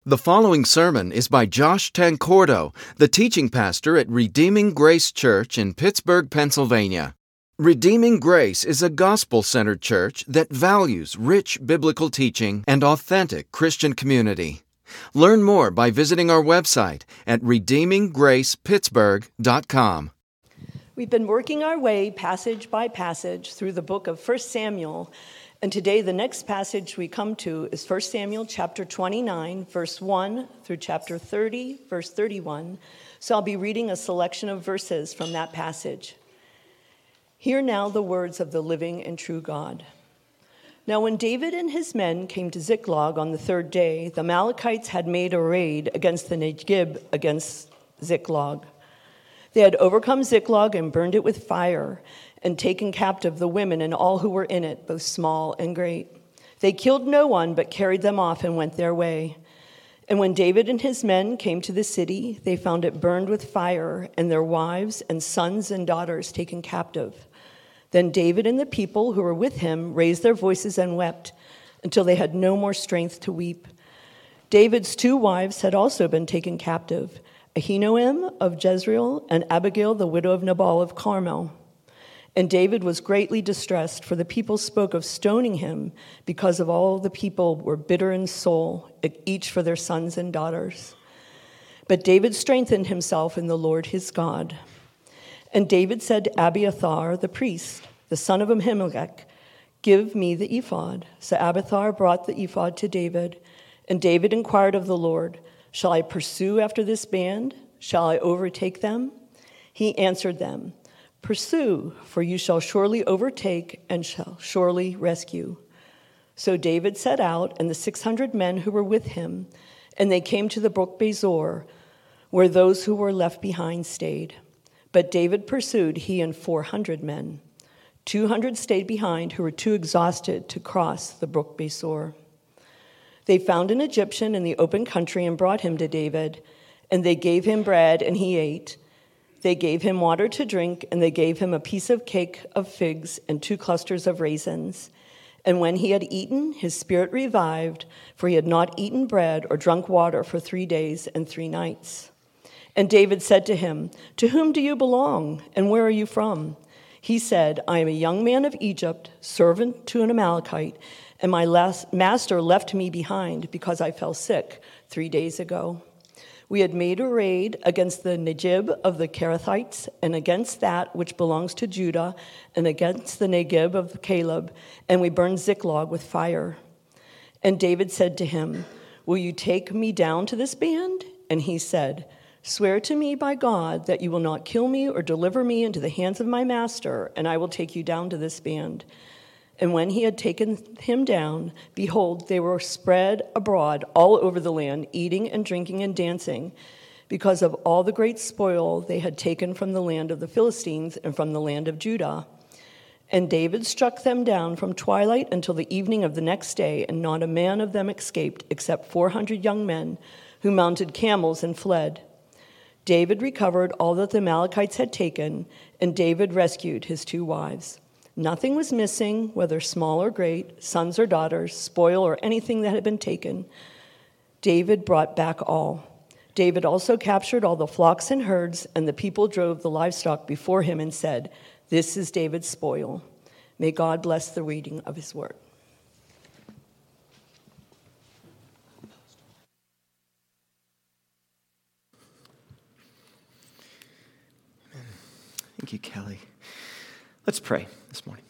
The following sermon is by Josh Tancordo, the teaching pastor at Redeeming Grace Church in Pittsburgh, Pennsylvania. Redeeming Grace is a gospel-centered church that values rich biblical teaching and authentic Christian community. Learn more by visiting our website at redeeminggracepittsburgh.com. We've been working our way passage by passage through the book of 1 Samuel, and today the next passage we come to is 1 Samuel chapter 29, verse 1 through chapter 30, verse 31. So I'll be reading a selection of verses from that passage. Hear now the words of the living and true God. Now when David and his men came to Ziklag on the third day, the Amalekites had made a raid against the Negib against Ziklag. They had overcome Ziklag and burned it with fire, and taken captive the women and all who were in it, both small and great. They killed no one, but carried them off and went their way. And when David and his men came to the city, they found it burned with fire, and their wives and sons and daughters taken captive. Then David and the people who were with him raised their voices and wept, until they had no more strength to weep. David's two wives had also been taken captive, Ahinoam of Jezreel and Abigail, the widow of Nabal of Carmel. And David was greatly distressed, for the people spoke of stoning him, because of all the people were bitter in soul, each for their sons and daughters. But David strengthened himself in the Lord his God. And David said to Abiathar the priest, the son of Ahimelech, "Give me the ephod." So Abiathar brought the ephod to David, and David inquired of the Lord, "Shall I pursue after this band? Shall I overtake them?" He answered them, "Pursue, for you shall surely overtake and shall surely rescue." So David set out, and the 600 men who were with him, and they came to the brook Bezor, where those who were left behind stayed. But David pursued, he and 400 men. 200 stayed behind, who were too exhausted to cross the brook Bezor. They found an Egyptian in the open country and brought him to David, and they gave him bread, and he ate. They gave him water to drink, and they gave him a piece of cake of figs and 2 clusters of raisins. And when he had eaten, his spirit revived, for he had not eaten bread or drunk water for 3 days and 3 nights. And David said to him, "To whom do you belong, and where are you from?" He said, "I am a young man of Egypt, servant to an Amalekite, and my master left me behind because I fell sick 3 days ago. We had made a raid against the Negib of the Kerethites, and against that which belongs to Judah, and against the Negib of Caleb, and we burned Ziklag with fire." And David said to him, "Will you take me down to this band?" And he said, "Swear to me by God that you will not kill me or deliver me into the hands of my master, and I will take you down to this band." And when he had taken him down, behold, they were spread abroad all over the land, eating and drinking and dancing, because of all the great spoil they had taken from the land of the Philistines and from the land of Judah. And David struck them down from twilight until the evening of the next day, and not a man of them escaped, except 400 young men who mounted camels and fled. David recovered all that the Amalekites had taken, and David rescued his 2 wives. Nothing was missing, whether small or great, sons or daughters, spoil or anything that had been taken. David brought back all. David also captured all the flocks and herds, and the people drove the livestock before him and said, "This is David's spoil." May God bless the reading of his word. Thank you, Kelly. Let's pray this morning.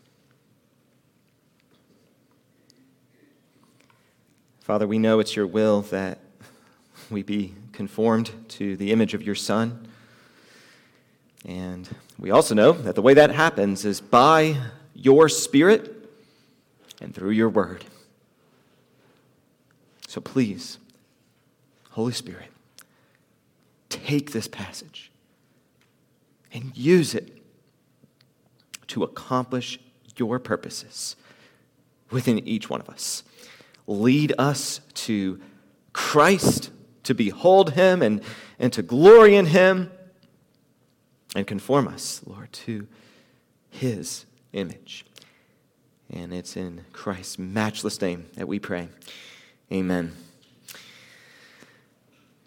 Father, we know it's your will that we be conformed to the image of your Son. And we also know that the way that happens is by your Spirit and through your word. So please, Holy Spirit, take this passage and use it to accomplish your purposes within each one of us. Lead us to Christ, to behold him and to glory in him, and conform us, Lord, to his image. And it's in Christ's matchless name that we pray. Amen.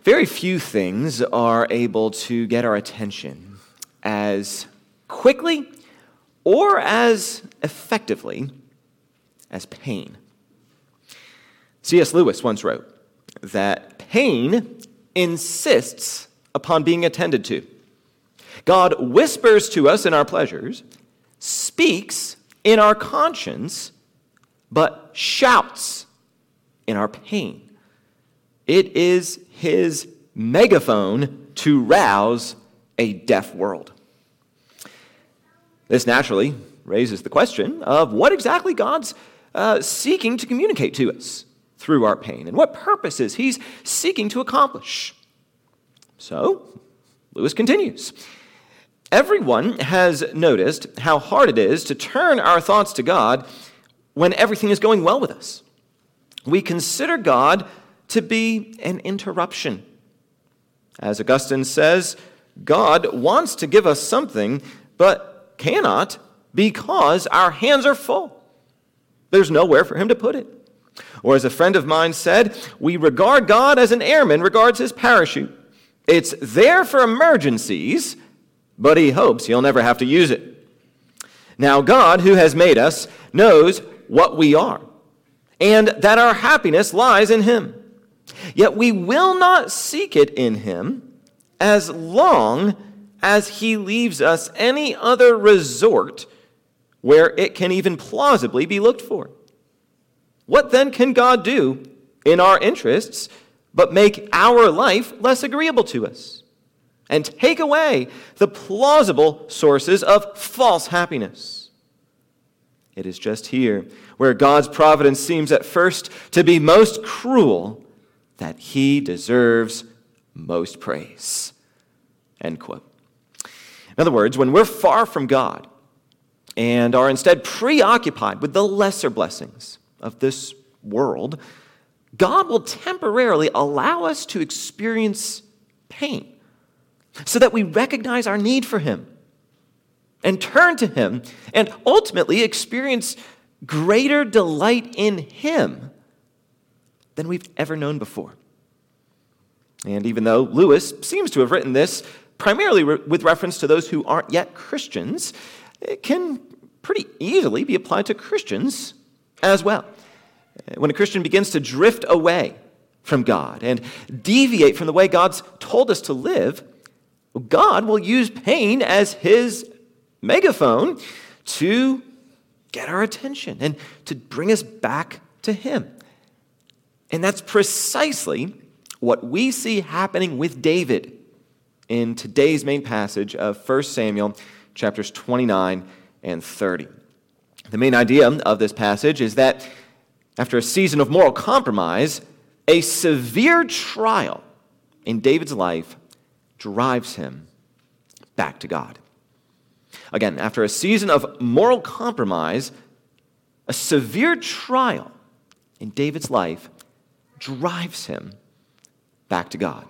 Very few things are able to get our attention as quickly or as effectively as pain. C.S. Lewis once wrote that pain insists upon being attended to. God whispers to us in our pleasures, speaks in our conscience, but shouts in our pain. It is his megaphone to rouse a deaf world. This naturally raises the question of what exactly God's seeking to communicate to us through our pain and what purposes he's seeking to accomplish. So, Lewis continues. Everyone has noticed how hard it is to turn our thoughts to God when everything is going well with us. We consider God to be an interruption. As Augustine says, God wants to give us something, but cannot because our hands are full. There's nowhere for him to put it. Or as a friend of mine said, we regard God as an airman regards his parachute. It's there for emergencies, but he hopes he'll never have to use it. Now, God, who has made us, knows what we are, and that our happiness lies in him. Yet we will not seek it in him as long as he leaves us any other resort where it can even plausibly be looked for. What then can God do in our interests but make our life less agreeable to us and take away the plausible sources of false happiness? It is just here where God's providence seems at first to be most cruel that he deserves most praise. End quote. In other words, when we're far from God and are instead preoccupied with the lesser blessings of this world, God will temporarily allow us to experience pain so that we recognize our need for him and turn to him and ultimately experience greater delight in him than we've ever known before. And even though Lewis seems to have written this primarily with reference to those who aren't yet Christians, it can pretty easily be applied to Christians as well. When a Christian begins to drift away from God and deviate from the way God's told us to live, God will use pain as his megaphone to get our attention and to bring us back to him. And that's precisely what we see happening with David in today's main passage of 1 Samuel chapters 29 and 30. The main idea of this passage is that after a season of moral compromise, a severe trial in David's life drives him back to God. Again, after a season of moral compromise, a severe trial in David's life drives him back to God.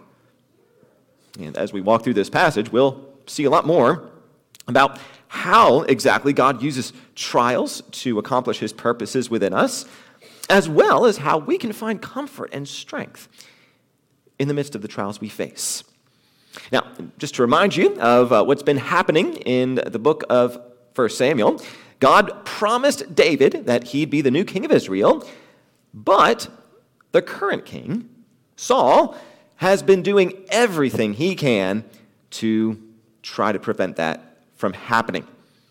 And as we walk through this passage, we'll see a lot more about how exactly God uses trials to accomplish his purposes within us, as well as how we can find comfort and strength in the midst of the trials we face. Now, just to remind you of what's been happening in the book of 1 Samuel, God promised David that he'd be the new king of Israel, but the current king, Saul, has been doing everything he can to try to prevent that from happening.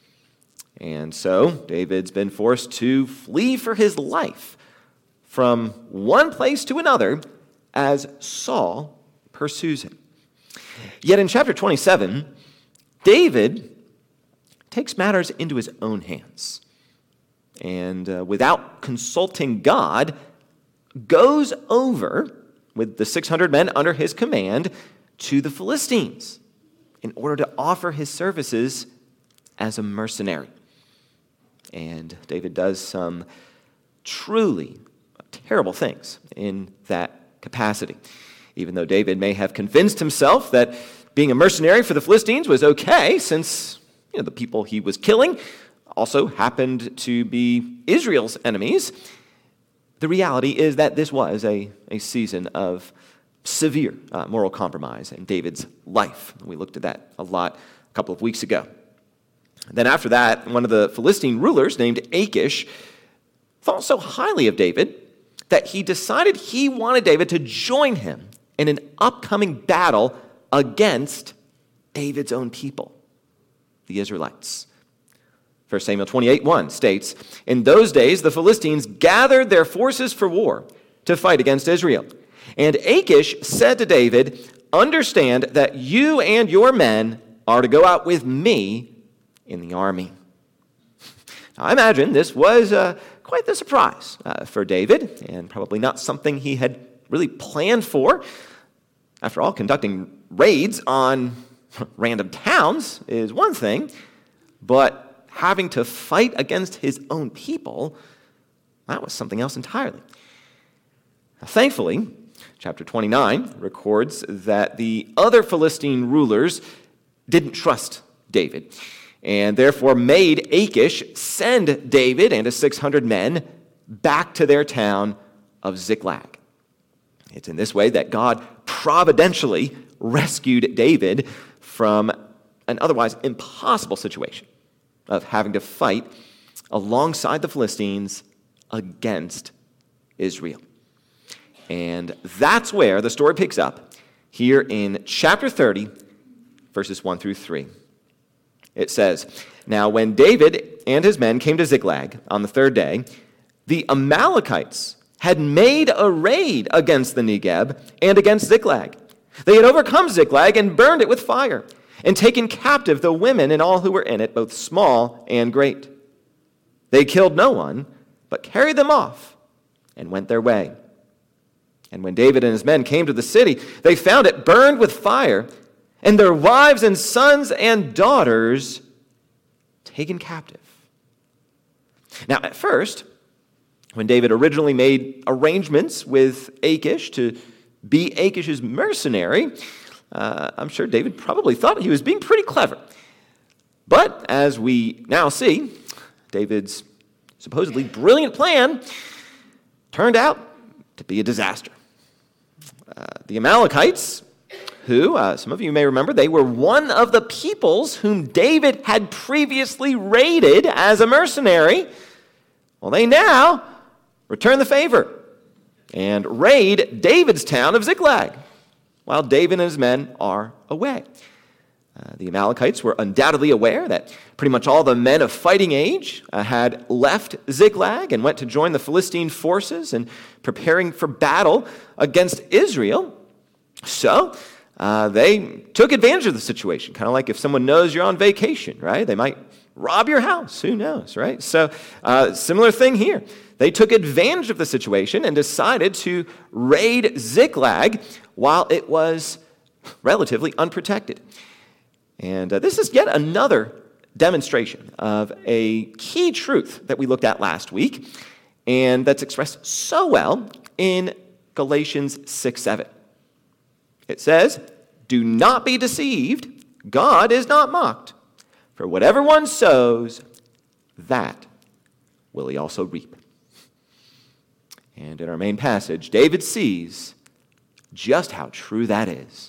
And so David's been forced to flee for his life from one place to another as Saul pursues him. Yet in chapter 27, David takes matters into his own hands and without consulting God, goes over with the 600 men under his command to the Philistines in order to offer his services as a mercenary. And David does some truly terrible things in that capacity. Even though David may have convinced himself that being a mercenary for the Philistines was okay, since the people he was killing also happened to be Israel's enemies, the reality is that this was a season of severe moral compromise in David's life. We looked at that a lot a couple of weeks ago. Then after that, one of the Philistine rulers named Achish thought so highly of David that he decided he wanted David to join him in an upcoming battle against David's own people, the Israelites. 1 Samuel 28:1 states, "In those days the Philistines gathered their forces for war to fight against Israel. And Achish said to David, 'Understand that you and your men are to go out with me in the army.'" Now, I imagine this was quite the surprise for David, and probably not something he had really planned for. After all, conducting raids on random towns is one thing, but having to fight against his own people, that was something else entirely. Now, thankfully, chapter 29 records that the other Philistine rulers didn't trust David, and therefore made Achish send David and his 600 men back to their town of Ziklag. It's in this way that God providentially rescued David from an otherwise impossible situation of having to fight alongside the Philistines against Israel. And that's where the story picks up here in chapter 30, verses 1 through 3. It says, "Now when David and his men came to Ziklag on the third day, the Amalekites had made a raid against the Negeb and against Ziklag. They had overcome Ziklag and burned it with fire, and taken captive the women and all who were in it, both small and great. They killed no one, but carried them off and went their way. And when David and his men came to the city, they found it burned with fire, and their wives and sons and daughters taken captive." Now, at first, when David originally made arrangements with Achish to be Achish's mercenary, I'm sure David probably thought he was being pretty clever. But as we now see, David's supposedly brilliant plan turned out to be a disaster. The Amalekites, who, some of you may remember, they were one of the peoples whom David had previously raided as a mercenary. Well, they now return the favor and raid David's town of Ziklag while David and his men are away. The Amalekites were undoubtedly aware that pretty much all the men of fighting age had left Ziklag and went to join the Philistine forces and preparing for battle against Israel. So they took advantage of the situation, kind of like if someone knows you're on vacation, right? They might rob your house, who knows, right? So similar thing here. They took advantage of the situation and decided to raid Ziklag while it was relatively unprotected. And this is yet another demonstration of a key truth that we looked at last week, and that's expressed so well in Galatians 6:7. It says, "Do not be deceived, God is not mocked. For whatever one sows, that will he also reap." And in our main passage, David sees just how true that is.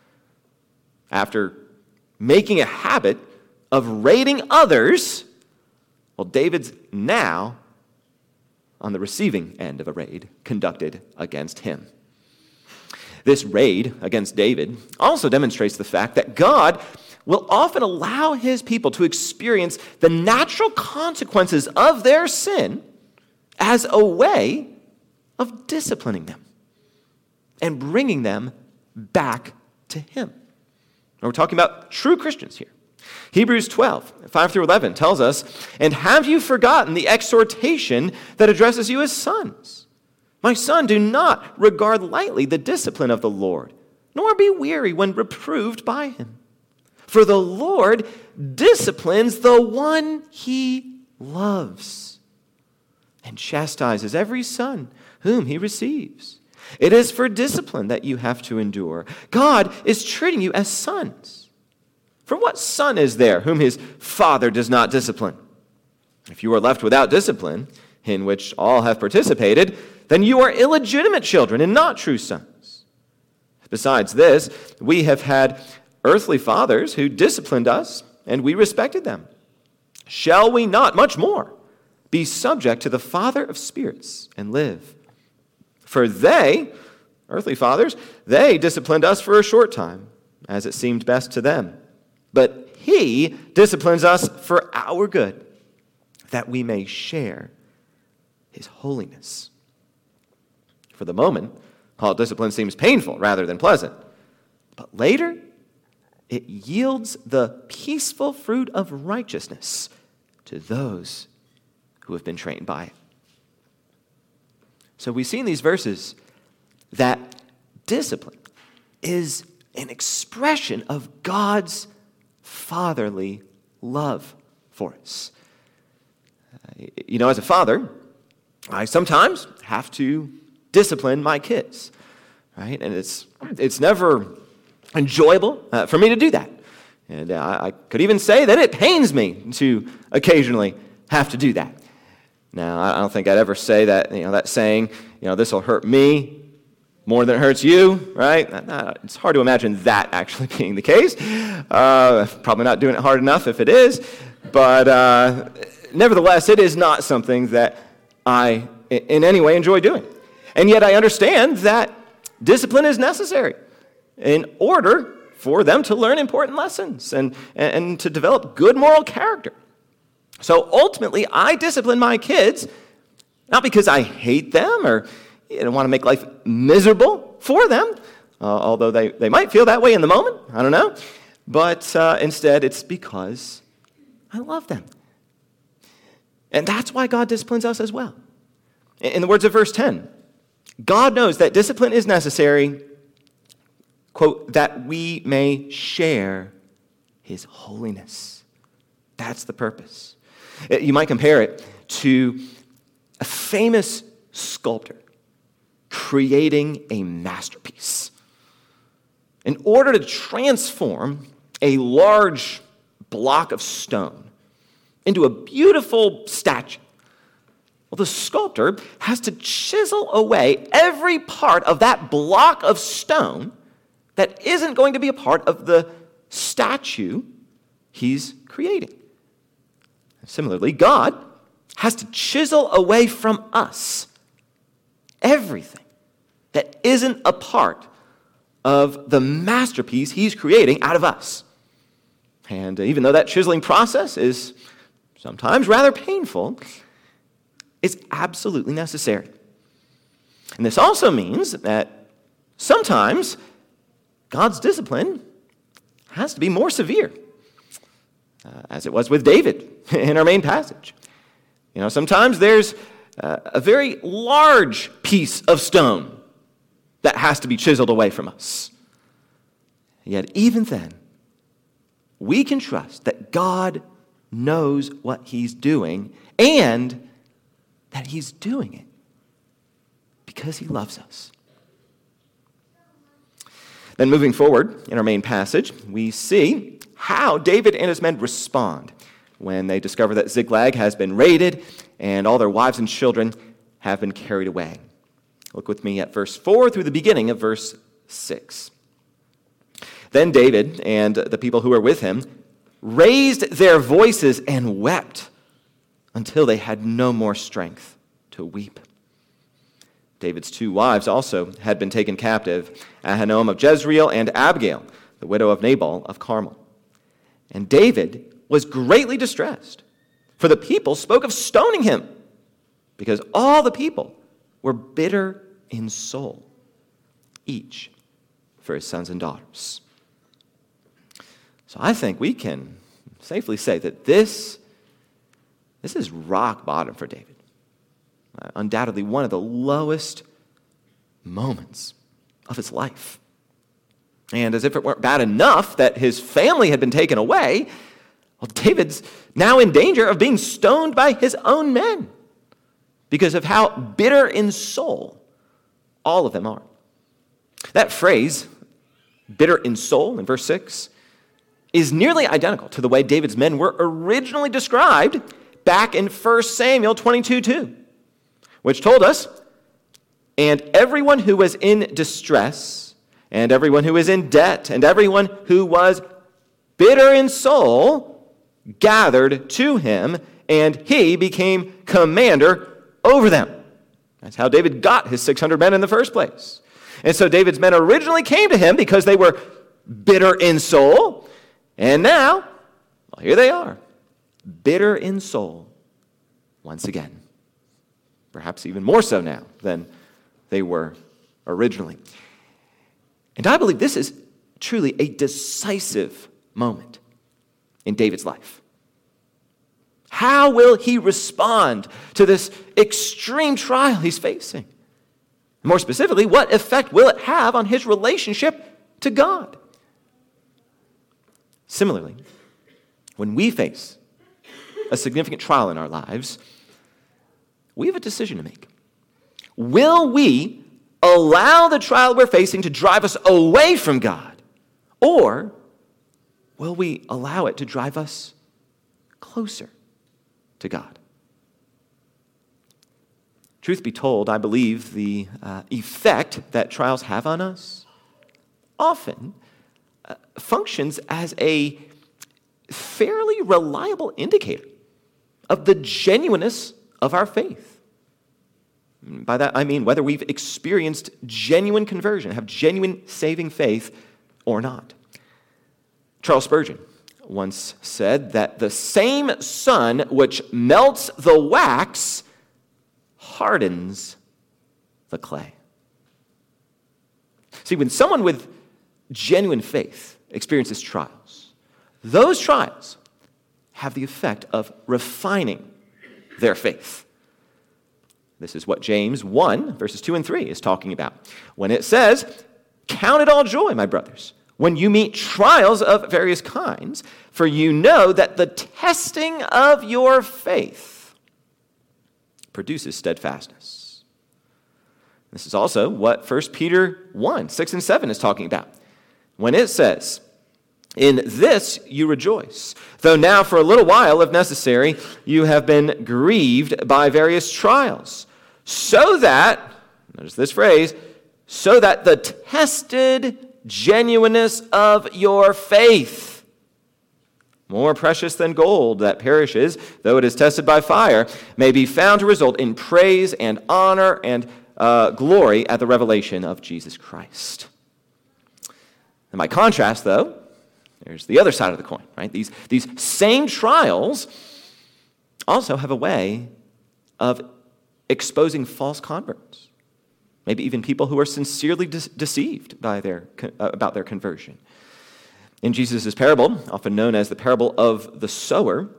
After making a habit of raiding others, well, David's now on the receiving end of a raid conducted against him. This raid against David also demonstrates the fact that God will often allow his people to experience the natural consequences of their sin as a way of disciplining them and bringing them back to him. And we're talking about true Christians here. Hebrews 12, 5 through 11 tells us, "And have you forgotten the exhortation that addresses you as sons? My son, do not regard lightly the discipline of the Lord, nor be weary when reproved by him. For the Lord disciplines the one he loves, and chastises every son whom he receives. It is for discipline that you have to endure. God is treating you as sons. For what son is there whom his father does not discipline? If you are left without discipline, in which all have participated, then you are illegitimate children and not true sons. Besides this, we have had earthly fathers who disciplined us, and we respected them. Shall we not much more be subject to the Father of spirits and live? For they, earthly fathers, they disciplined us for a short time, as it seemed best to them. But he disciplines us for our good, that we may share his holiness. For the moment, Paul's discipline seems painful rather than pleasant. But later, it yields the peaceful fruit of righteousness to those who have been trained by it. So we see in these verses that discipline is an expression of God's fatherly love for us. As a father, I sometimes have to discipline my kids, right? And it's never enjoyable for me to do that. And I could even say that it pains me to occasionally have to do that. Now, I don't think I'd ever say that, that saying, this will hurt me more than it hurts you, right? It's hard to imagine that actually being the case. Probably not doing it hard enough if it is. But nevertheless, it is not something that I in any way enjoy doing. And yet I understand that discipline is necessary in order for them to learn important lessons and to develop good moral character. So ultimately, I discipline my kids not because I hate them or want to make life miserable for them, although they might feel that way in the moment. I don't know. But instead, it's because I love them. And that's why God disciplines us as well. In the words of verse 10, God knows that discipline is necessary, quote, that we may share his holiness. That's the purpose. You might compare it to a famous sculptor creating a masterpiece. In order to transform a large block of stone into a beautiful statue, well, the sculptor has to chisel away every part of that block of stone that isn't going to be a part of the statue he's creating. Similarly, God has to chisel away from us everything that isn't a part of the masterpiece he's creating out of us. And even though that chiseling process is sometimes rather painful, it's absolutely necessary. And this also means that sometimes God's discipline has to be more severe, as it was with David in our main passage. Sometimes there's a very large piece of stone that has to be chiseled away from us. Yet even then, we can trust that God knows what he's doing and that he's doing it because he loves us. Then moving forward in our main passage, we see how David and his men respond when they discover that Ziklag has been raided and all their wives and children have been carried away. Look with me at verse 4 through the beginning of verse 6. Then David and the people who were with him raised their voices and wept until they had no more strength to weep. David's two wives also had been taken captive, Ahinoam of Jezreel and Abigail, the widow of Nabal of Carmel. And David was greatly distressed, for the people spoke of stoning him, because all the people were bitter in soul, each for his sons and daughters. So I think we can safely say that this is rock bottom for David. Undoubtedly one of the lowest moments of his life. And as if it weren't bad enough that his family had been taken away, well, David's now in danger of being stoned by his own men because of how bitter in soul all of them are. That phrase, bitter in soul, in verse 6, is nearly identical to the way David's men were originally described back in 1 Samuel 22:2, which told us, "And everyone who was in distress and everyone who is in debt, and everyone who was bitter in soul gathered to him, and he became commander over them. That's how David got his 600 men in the first place. And so David's men originally came to him because they were bitter in soul, and now, well, here they are, bitter in soul once again. Perhaps even more so now than they were originally. And I believe this is truly a decisive moment in David's life. How will he respond to this extreme trial he's facing? More specifically, what effect will it have on his relationship to God? Similarly, when we face a significant trial in our lives, we have a decision to make. Will we allow the trial we're facing to drive us away from God, or will we allow it to drive us closer to God? Truth be told, I believe the effect that trials have on us often functions as a fairly reliable indicator of the genuineness of our faith. By that I mean whether we've experienced genuine conversion, have genuine saving faith or not. Charles Spurgeon once said that the same sun which melts the wax hardens the clay. See, when someone with genuine faith experiences trials, those trials have the effect of refining their faith. This is what James 1, verses 2 and 3 is talking about when it says, "Count it all joy, my brothers, when you meet trials of various kinds, for you know that the testing of your faith produces steadfastness." This is also what 1 Peter 1, 6 and 7 is talking about when it says, "In this you rejoice, though now for a little while, if necessary, you have been grieved by various trials, so that," notice this phrase, "so that the tested genuineness of your faith, more precious than gold that perishes, though it is tested by fire, may be found to result in praise and honor and glory at the revelation of Jesus Christ." And by contrast, though, there's the other side of the coin, right? These same trials also have a way of exposing false converts, maybe even people who are sincerely deceived by about their conversion. In Jesus' parable, often known as the parable of the sower,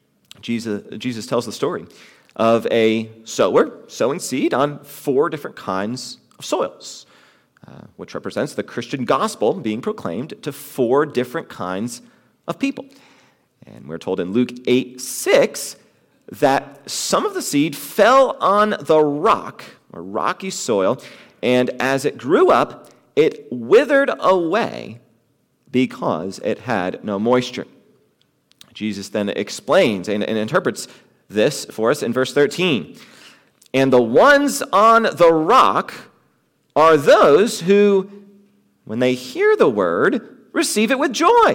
Jesus tells the story of a sower sowing seed on 4 different kinds of soils, which represents the Christian gospel being proclaimed to 4 different kinds of people. And we're told in Luke 8:6 that some of the seed fell on the rock, or rocky soil, and as it grew up, it withered away because it had no moisture. Jesus then explains and interprets this for us in verse 13. "And the ones on the rock are those who, when they hear the word, receive it with joy.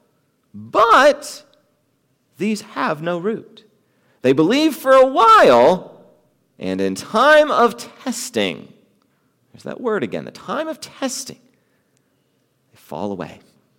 But these have no root. They believe for a while, and in time of testing," there's that word again, the time of testing, "they fall away."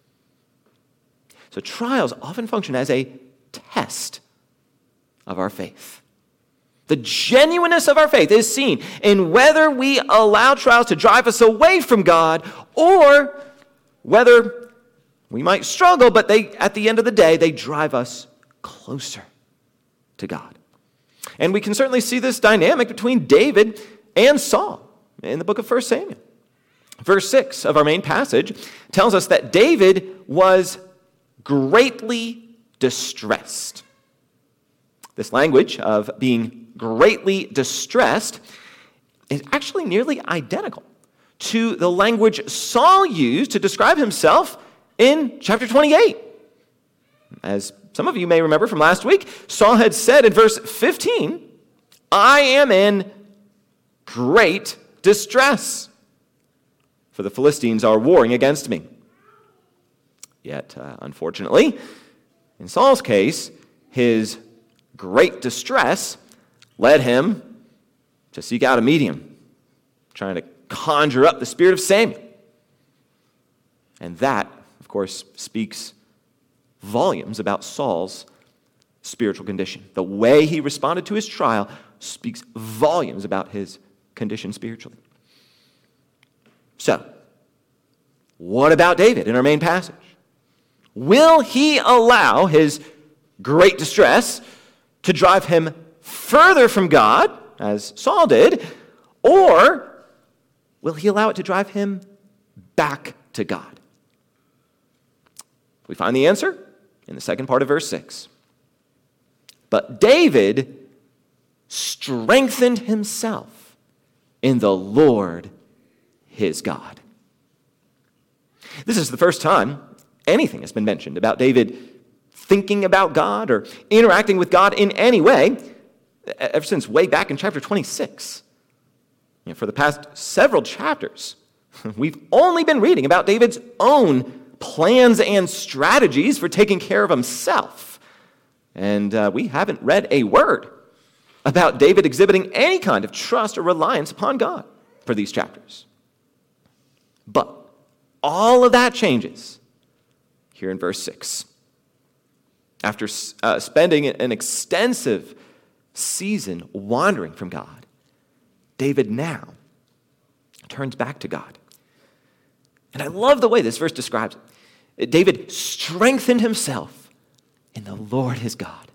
So trials often function as a test of our faith. The genuineness of our faith is seen in whether we allow trials to drive us away from God, or whether we might struggle, but at the end of the day, they drive us closer to God. And we can certainly see this dynamic between David and Saul in the book of 1 Samuel. Verse 6 of our main passage tells us that David was greatly distressed. This language of being greatly distressed is actually nearly identical to the language Saul used to describe himself in chapter 28. As some of you may remember from last week, Saul had said in verse 15, "I am in great distress." for the Philistines are warring against me." Yet, unfortunately, in Saul's case, his great distress led him to seek out a medium, trying to conjure up the spirit of Samuel. And that, of course, speaks volumes about Saul's spiritual condition. The way he responded to his trial speaks volumes about his condition spiritually. So, what about David in our main passage? Will he allow his great distress to drive him further from God, as Saul did, or will he allow it to drive him back to God? We find the answer in the second part of verse 6. But David strengthened himself in the Lord his God. This is the first time anything has been mentioned about David thinking about God or interacting with God in any way ever since way back in chapter 26. For the past several chapters, we've only been reading about David's own plans and strategies for taking care of himself. And we haven't read a word about David exhibiting any kind of trust or reliance upon God for these chapters. But all of that changes here in verse 6. After spending an extensive season wandering from God, David now turns back to God. And I love the way this verse describes it. David strengthened himself in the Lord his God.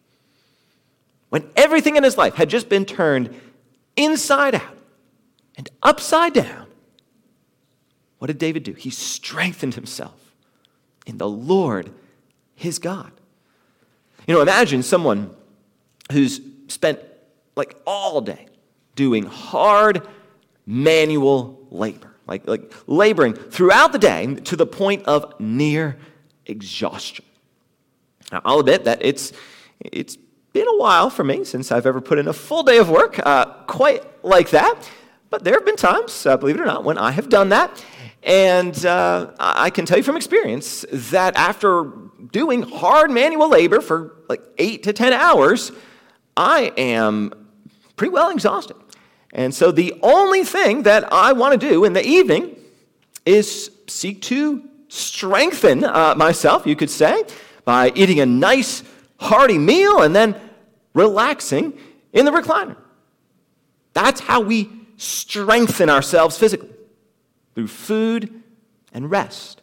When everything in his life had just been turned inside out and upside down, what did David do? He strengthened himself in the Lord his God. Imagine someone who's spent like all day doing hard manual labor, like laboring throughout the day to the point of near exhaustion. Now, I'll admit that it's been a while for me since I've ever put in a full day of work quite like that. But there have been times, believe it or not, when I have done that. And I can tell you from experience that after doing hard manual labor for like 8 to 10 hours, I am pretty well exhausted. And so the only thing that I want to do in the evening is seek to strengthen myself, you could say, by eating a nice hearty meal and then relaxing in the recliner. That's how we strengthen ourselves physically, through food and rest.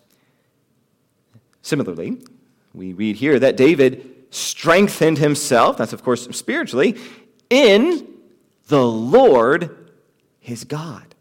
Similarly, we read here that David strengthened himself, that's of course spiritually, in the Lord his God.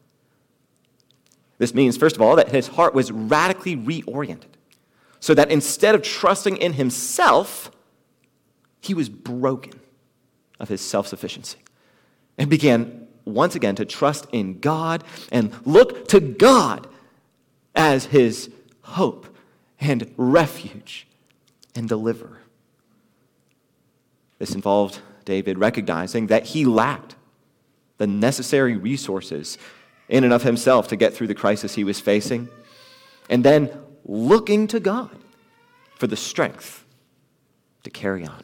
This means, first of all, that his heart was radically reoriented, so that instead of trusting in himself, he was broken of his self-sufficiency and began once again to trust in God and look to God as his hope and refuge and deliverer. This involved David recognizing that he lacked the necessary resources in and of himself to get through the crisis he was facing, and then looking to God for the strength to carry on.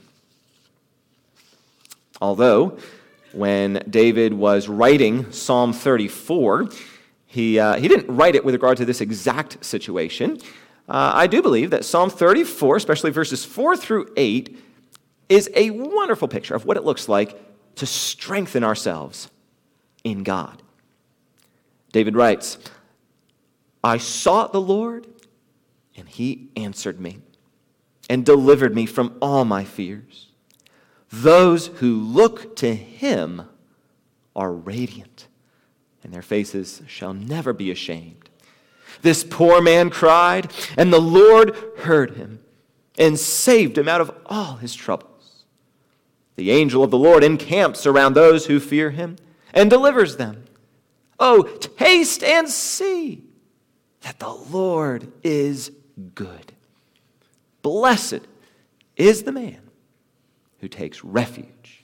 Although, when David was writing Psalm 34, he didn't write it with regard to this exact situation. I do believe that Psalm 34, especially verses 4 through 8, is a wonderful picture of what it looks like to strengthen ourselves in God. David writes, "I sought the Lord, and he answered me, and delivered me from all my fears. Those who look to him are radiant, and their faces shall never be ashamed. This poor man cried, and the Lord heard him, and saved him out of all his troubles. The angel of the Lord encamps around those who fear him, and delivers them. Oh, taste and see that the Lord is good. Blessed is the man who takes refuge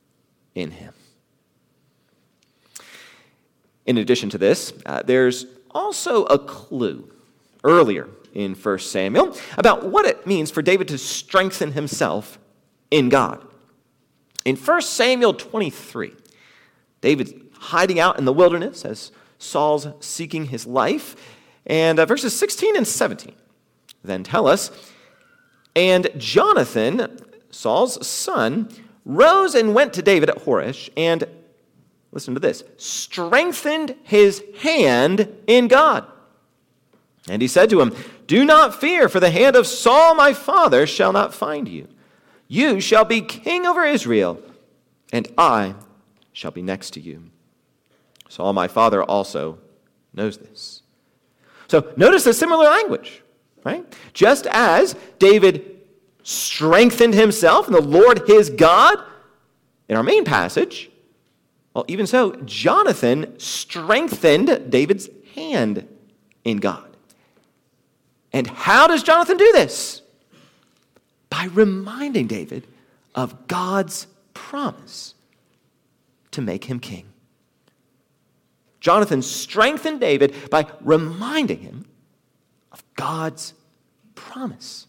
in him." In addition to this, there's also a clue earlier in 1 Samuel about what it means for David to strengthen himself in God. In 1 Samuel 23, David's hiding out in the wilderness as Saul's seeking his life. And verses 16 and 17 then tell us, "And Jonathan, Saul's son, rose and went to David at Horesh, and," listen to this, "strengthened his hand in God. And he said to him, 'Do not fear, for the hand of Saul my father shall not find you. You shall be king over Israel, and I shall be next to you.' Saul my father also knows this." So notice the similar language, right? Just as David strengthened himself in the Lord his God in our main passage, well, even so, Jonathan strengthened David's hand in God. And how does Jonathan do this? By reminding David of God's promise to make him king. Jonathan strengthened David by reminding him of God's promise.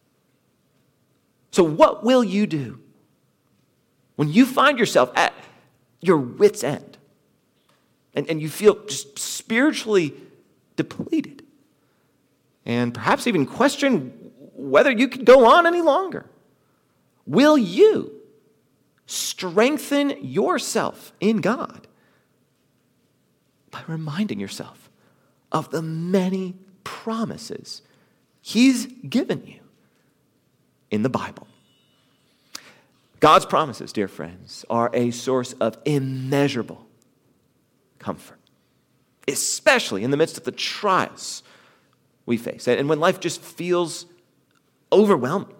So what will you do when you find yourself at your wit's end and you feel just spiritually depleted and perhaps even question whether you could go on any longer? Will you strengthen yourself in God by reminding yourself of the many promises He's given you in the Bible? God's promises, dear friends, are a source of immeasurable comfort, especially in the midst of the trials we face and when life just feels overwhelming.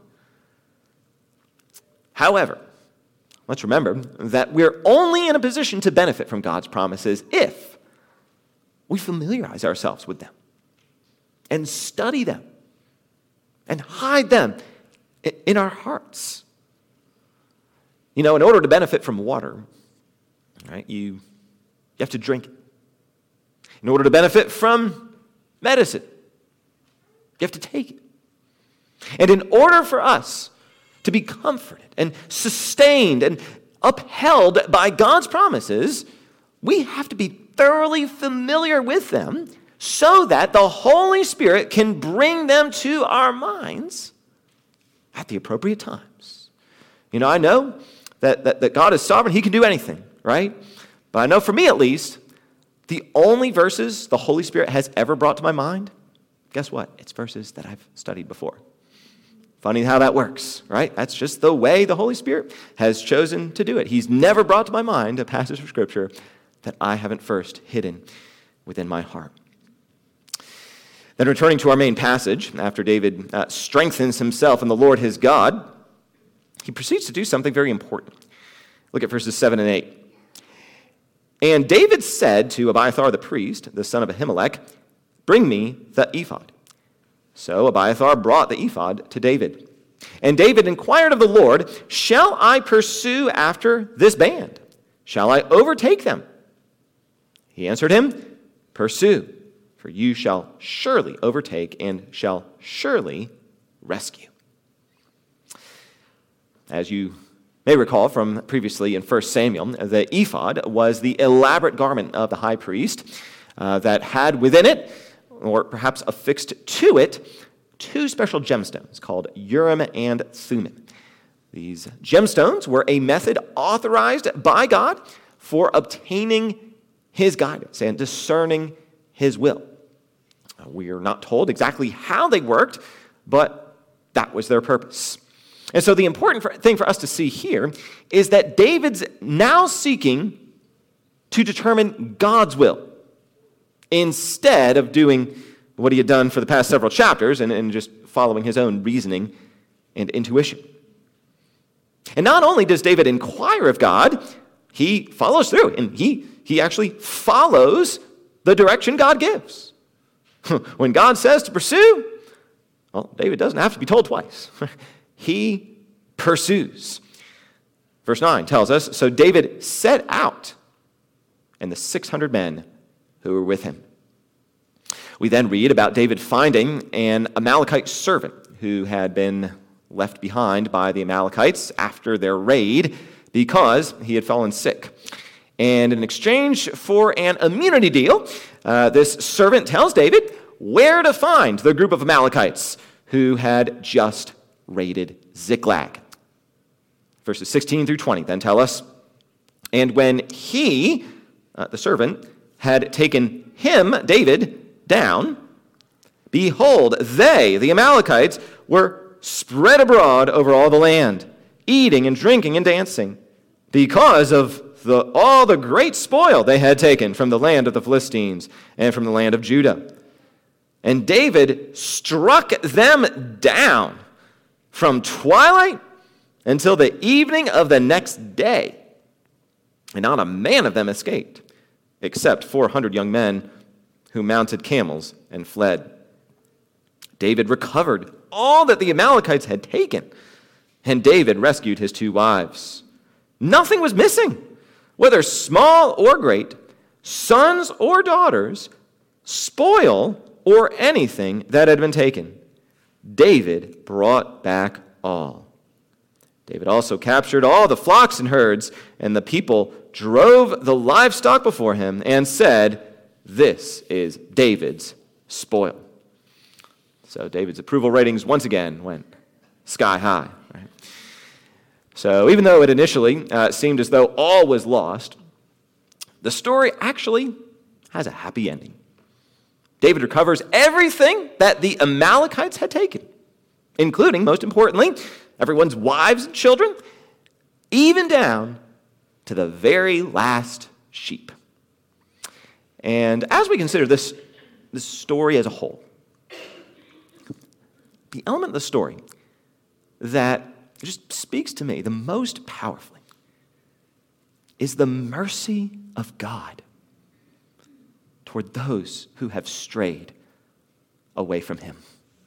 However, let's remember that we're only in a position to benefit from God's promises if we familiarize ourselves with them and study them and hide them in our hearts. You know, in order to benefit from water, right, you have to drink it. In order to benefit from medicine, you have to take it. And in order for us to be comforted and sustained and upheld by God's promises, we have to be thoroughly familiar with them so that the Holy Spirit can bring them to our minds at the appropriate times. You know, I know that God is sovereign. He can do anything, right? But I know for me at least, the only verses the Holy Spirit has ever brought to my mind, guess what? It's verses that I've studied before. Funny how that works, right? That's just the way the Holy Spirit has chosen to do it. He's never brought to my mind a passage of Scripture that I haven't first hidden within my heart. Then returning to our main passage, after David strengthens himself in the Lord his God, he proceeds to do something very important. Look at verses 7 and 8. "And David said to Abiathar the priest, the son of Ahimelech, 'Bring me the ephod.' So Abiathar brought the ephod to David. And David inquired of the Lord, 'Shall I pursue after this band? Shall I overtake them?' He answered him, 'Pursue, for you shall surely overtake and shall surely rescue.'" As you may recall from previously in 1 Samuel, the ephod was the elaborate garment of the high priest that had within it, or perhaps affixed to it, two special gemstones called Urim and Thummim. These gemstones were a method authorized by God for obtaining His guidance and discerning His will. We are not told exactly how they worked, but that was their purpose. And so the important thing for us to see here is that David's now seeking to determine God's will instead of doing what he had done for the past several chapters and just following his own reasoning and intuition. And not only does David inquire of God, he follows through, and he actually follows the direction God gives. When God says to pursue, well, David doesn't have to be told twice. He pursues. Verse 9 tells us, "So David set out, and the 600 men who were with him." We then read about David finding an Amalekite servant who had been left behind by the Amalekites after their raid because he had fallen sick. And in exchange for an immunity deal, this servant tells David where to find the group of Amalekites who had just raided Ziklag. Verses 16 through 20 then tell us, and when he, the servant, had taken him, David, down, behold, they, the Amalekites, were spread abroad over all the land, eating and drinking and dancing, because of all the great spoil they had taken from the land of the Philistines and from the land of Judah. And David struck them down from twilight until the evening of the next day. And not a man of them escaped, except 400 young men who mounted camels and fled. David recovered all that the Amalekites had taken, and David rescued his 2 wives. Nothing was missing, whether small or great, sons or daughters, spoil or anything that had been taken. David brought back all. David also captured all the flocks and herds, and the people drove the livestock before him and said, "This is David's spoil." So David's approval ratings once again went sky high. Right? So even though it initially seemed as though all was lost, the story actually has a happy ending. David recovers everything that the Amalekites had taken, including, most importantly, everyone's wives and children, even down to the very last sheep. And as we consider this story as a whole, the element of the story that just speaks to me the most powerfully is the mercy of God toward those who have strayed away from him.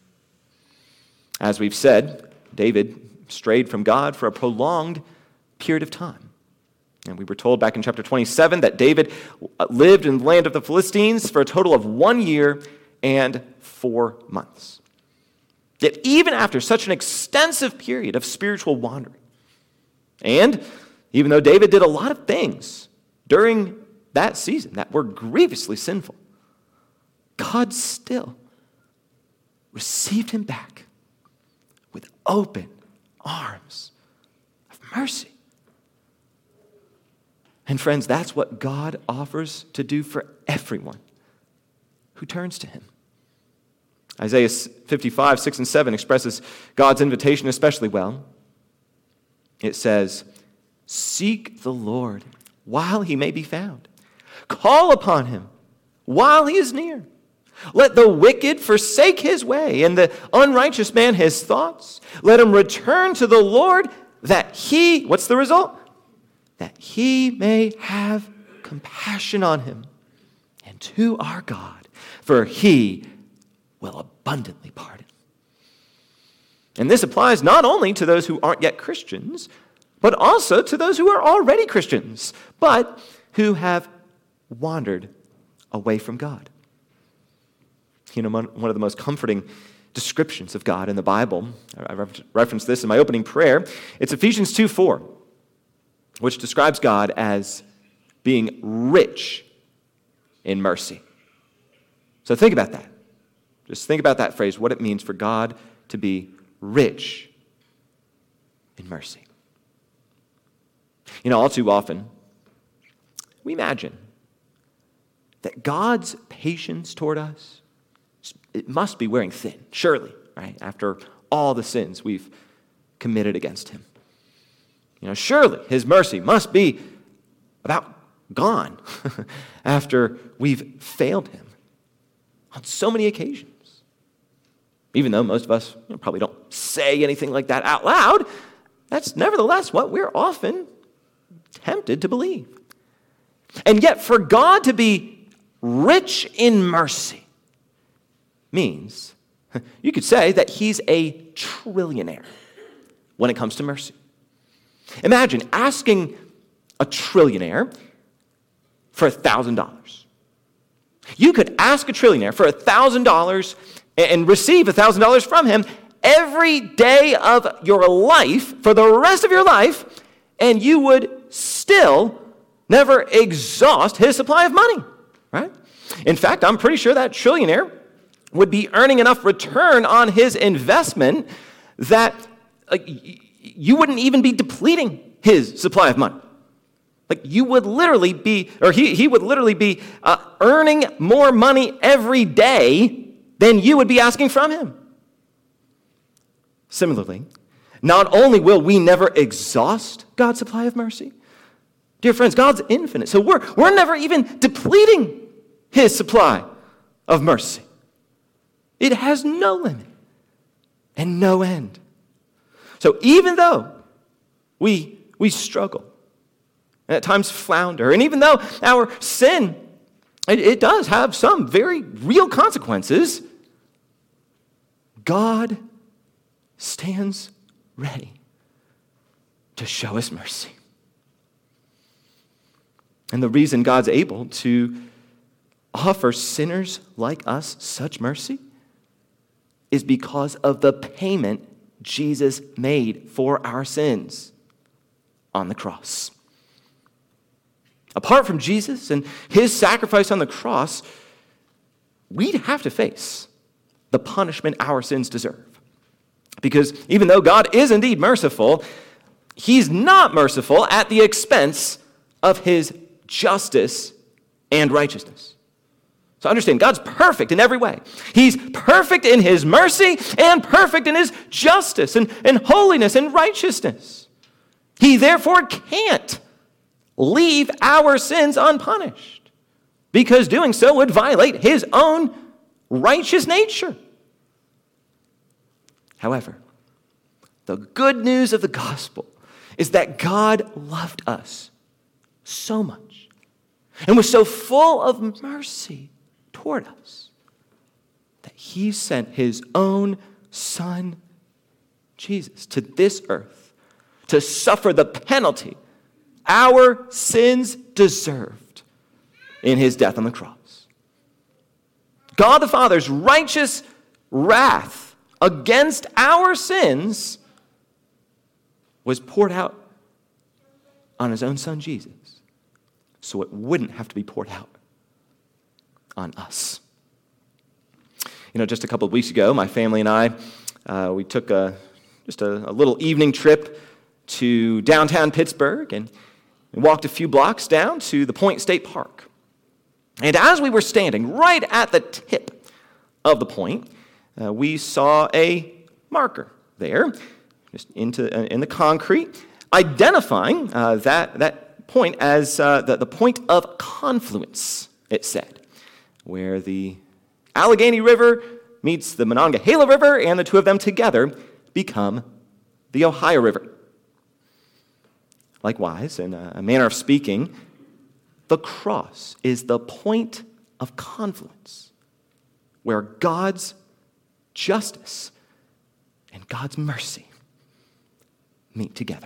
As we've said, David strayed from God for a prolonged period of time. And we were told back in chapter 27 that David lived in the land of the Philistines for a total of 1 year and 4 months. Yet even after such an extensive period of spiritual wandering, and even though David did a lot of things during that season that were grievously sinful, God still received him back with open arms of mercy. And friends, that's what God offers to do for everyone who turns to him. Isaiah 55, 6 and 7 expresses God's invitation especially well. It says, "Seek the Lord while he may be found. Call upon him while he is near. Let the wicked forsake his way, and the unrighteous man his thoughts. Let him return to the Lord, that he," what's the result? "That he may have compassion on him, and to our God, for he will abundantly pardon." And this applies not only to those who aren't yet Christians, but also to those who are already Christians, but who have wandered away from God. You know, one of the most comforting descriptions of God in the Bible, I referenced this in my opening prayer, it's Ephesians 2:4, which describes God as being rich in mercy. So think about that. Just think about that phrase, what it means for God to be rich in mercy. You know, all too often, we imagine that God's patience toward us, it must be wearing thin, surely, right? After all the sins we've committed against him. You know, surely his mercy must be about gone after we've failed him on so many occasions. Even though most of us probably don't say anything like that out loud, that's nevertheless what we're often tempted to believe. And yet for God to be rich in mercy means, you could say that he's a trillionaire when it comes to mercy. Imagine asking a trillionaire for $1,000. You could ask a trillionaire for $1,000 and receive $1,000 from him every day of your life, for the rest of your life, and you would still never exhaust his supply of money, right? In fact, I'm pretty sure that trillionaire would be earning enough return on his investment that you wouldn't even be depleting his supply of money. Like you would literally be, or he would literally be earning more money every day than you would be asking from him. Similarly, not only will we never exhaust God's supply of mercy, dear friends, God's infinite. So we're never even depleting his supply of mercy. It has no limit and no end. So even though we struggle, and at times flounder, and even though our sin, it does have some very real consequences, God stands ready to show us mercy. And the reason God's able to offer sinners like us such mercy is because of the payment Jesus made for our sins on the cross. Apart from Jesus and his sacrifice on the cross, we'd have to face the punishment our sins deserve. Because even though God is indeed merciful, he's not merciful at the expense of his justice and righteousness. So understand, God's perfect in every way. He's perfect in his mercy and perfect in his justice and holiness and righteousness. He therefore can't leave our sins unpunished, because doing so would violate his own righteous nature. However, the good news of the gospel is that God loved us so much and was so full of mercy toward us that he sent his own son, Jesus, to this earth to suffer the penalty our sins deserved in his death on the cross. God the Father's righteous wrath against our sins was poured out on his own son, Jesus, so it wouldn't have to be poured out on us. Just a couple of weeks ago, my family and I, we took just a little evening trip to downtown Pittsburgh and walked a few blocks down to the Point State Park. And as we were standing right at the tip of the point, we saw a marker there, just in the concrete, identifying that point as the point of confluence, it said, where the Allegheny River meets the Monongahela River, and the two of them together become the Ohio River. Likewise, in a manner of speaking, the cross is the point of confluence where God's justice and God's mercy meet together.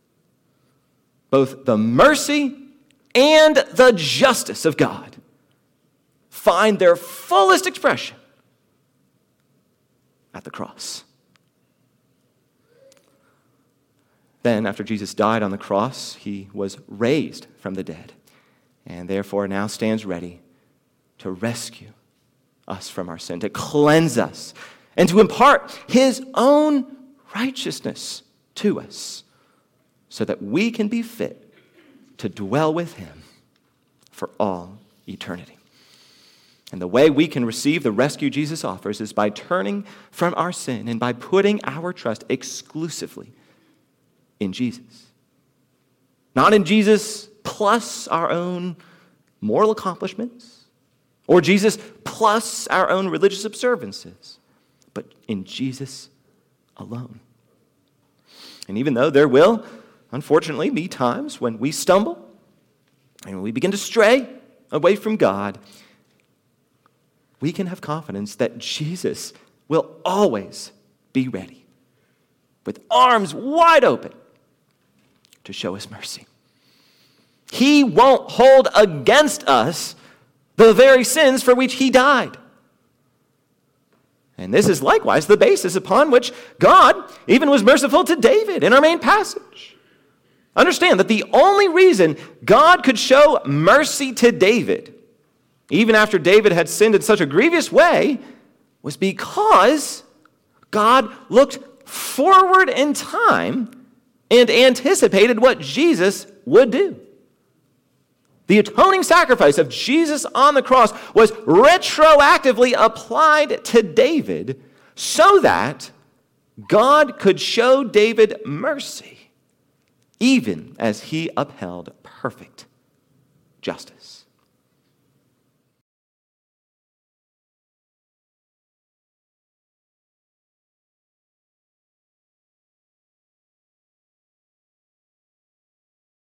Both the mercy and the justice of God find their fullest expression at the cross. Then, after Jesus died on the cross, he was raised from the dead, and therefore now stands ready to rescue us from our sin, to cleanse us, and to impart his own righteousness to us, so that we can be fit to dwell with him for all eternity. And the way we can receive the rescue Jesus offers is by turning from our sin and by putting our trust exclusively in Jesus. Not in Jesus plus our own moral accomplishments, or Jesus plus our own religious observances, but in Jesus alone. And even though there will, unfortunately, be times when we stumble and we begin to stray away from God, we can have confidence that Jesus will always be ready, with arms wide open, to show us mercy. He won't hold against us the very sins for which he died. And this is likewise the basis upon which God even was merciful to David in our main passage. Understand that the only reason God could show mercy to David, even after David had sinned in such a grievous way, was because God looked forward in time and anticipated what Jesus would do. The atoning sacrifice of Jesus on the cross was retroactively applied to David so that God could show David mercy, even as he upheld perfect justice.